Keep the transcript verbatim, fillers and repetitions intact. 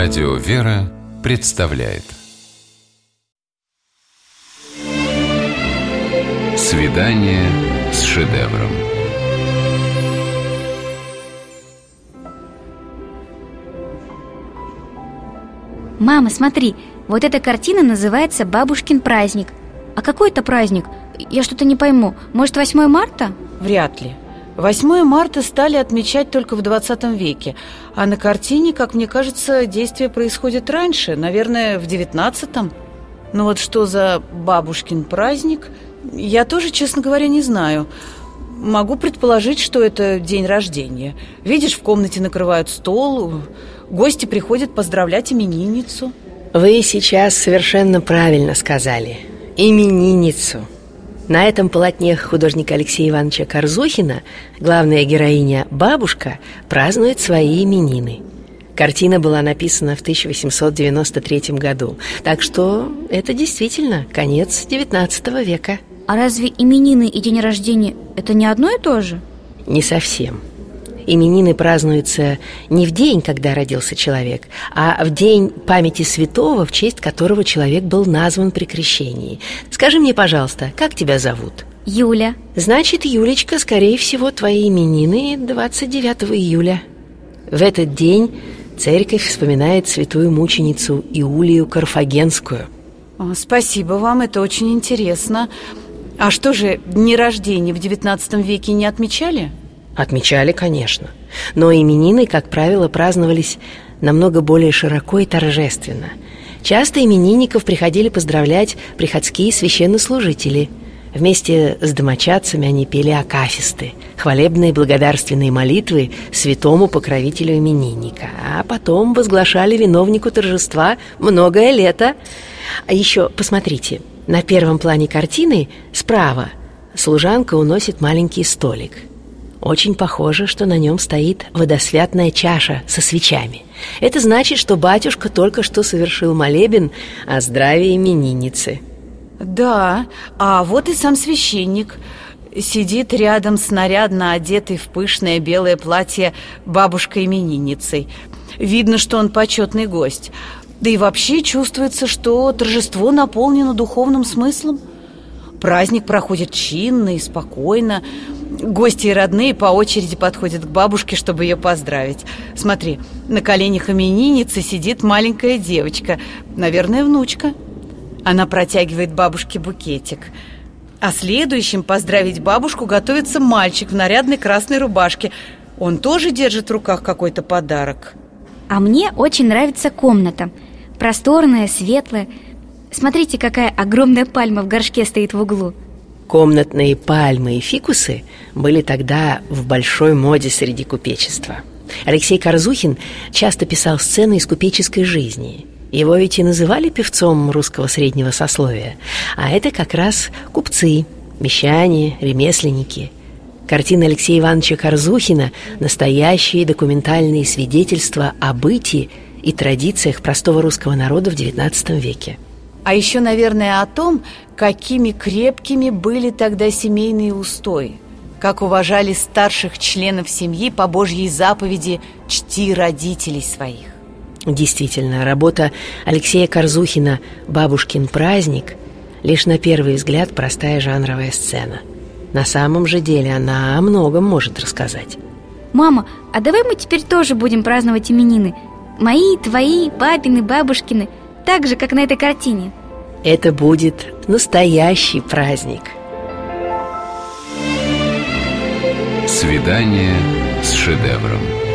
Радио «Вера» представляет «Свидание с шедевром». Мама, смотри, вот эта картина называется «Бабушкин праздник». А какой это праздник? Я что-то не пойму. Может, восьмое марта? Вряд ли. восьмое марта стали отмечать только в двадцатом веке. А на картине, как мне кажется, действие происходит раньше, наверное, в девятнадцатом. Но вот что за бабушкин праздник, я тоже, честно говоря, не знаю. Могу предположить, что это день рождения. Видишь, в комнате накрывают стол, гости приходят поздравлять именинницу. Вы сейчас совершенно правильно сказали. Именинницу. На этом полотне художника Алексея Ивановича Корзухина главная героиня, бабушка, празднует свои именины. Картина была написана в тысяча восемьсот девяносто третьем году. Так что это действительно конец девятнадцатого века. А разве именины и день рождения – это не одно и то же? Не совсем. Именины празднуются не в день, когда родился человек, а в день памяти святого, в честь которого человек был назван при крещении. Скажи мне, пожалуйста, как тебя зовут? Юля. Значит, Юлечка, скорее всего, твои именины двадцать девятого июля. В этот день церковь вспоминает святую мученицу Иулию Карфагенскую. О, спасибо вам, это очень интересно. А что же, дни рождения в девятнадцатом веке не отмечали? Отмечали, конечно. Но именины, как правило, праздновались намного более широко и торжественно. Часто именинников приходили поздравлять приходские священнослужители. Вместе с домочадцами они пели акафисты, хвалебные благодарственные молитвы святому покровителю именинника, а потом возглашали виновнику торжества многое лето. А еще, посмотрите, на первом плане картины справа служанка уносит маленький столик. Очень похоже, что на нем стоит водосвятная чаша со свечами. Это значит, что батюшка только что совершил молебен о здравии именинницы. Да, а вот и сам священник. Сидит рядом с нарядно одетой в пышное белое платье бабушкой-именинницей. Видно, что он почетный гость. Да и вообще чувствуется, что торжество наполнено духовным смыслом. Праздник проходит чинно и спокойно. Гости и родные по очереди подходят к бабушке, чтобы ее поздравить. Смотри, на коленях именинницы сидит маленькая девочка, наверное, внучка. Она протягивает бабушке букетик. А следующим поздравить бабушку готовится мальчик в нарядной красной рубашке. Он тоже держит в руках какой-то подарок. А мне очень нравится комната. Просторная, светлая. Смотрите, какая огромная пальма в горшке стоит в углу. Комнатные пальмы и фикусы были тогда в большой моде среди купечества. Алексей Корзухин часто писал сцены из купеческой жизни. Его ведь и называли певцом русского среднего сословия. А это как раз купцы, мещане, ремесленники. Картины Алексея Ивановича Корзухина – настоящие документальные свидетельства о бытии и традициях простого русского народа в девятнадцатом веке. А еще, наверное, о том, какими крепкими были тогда семейные устои, как уважали старших членов семьи по Божьей заповеди «Чти родителей своих». Действительно, работа Алексея Корзухина «Бабушкин праздник» лишь на первый взгляд простая жанровая сцена. На самом же деле она о многом может рассказать. Мама, а давай мы теперь тоже будем праздновать именины? Мои, твои, папины, бабушкины, так же, как на этой картине. Это будет настоящий праздник. «Свидание с шедевром».